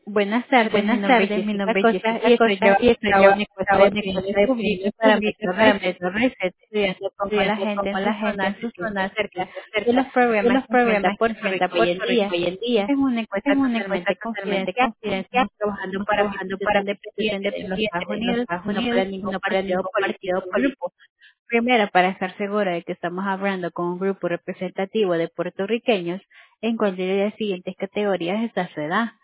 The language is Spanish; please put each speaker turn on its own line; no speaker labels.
Buenas tardes, mi nombre es Jessica Costa y estoy llevando mi curso de opiniones públicas para Metro Reset, estudiando cómo la gente en su zona se siente acerca de los problemas que enfrenta Puerto Rico hoy en día. Es una encuesta totalmente confidencial y estamos trabajando para mi posición de presidente en los Estados Unidos, no para ningún partido político o grupo. Primero, para estar segura de que estamos hablando con un grupo representativo de puertorriqueños, en cuál de las siguientes categorías está su edad.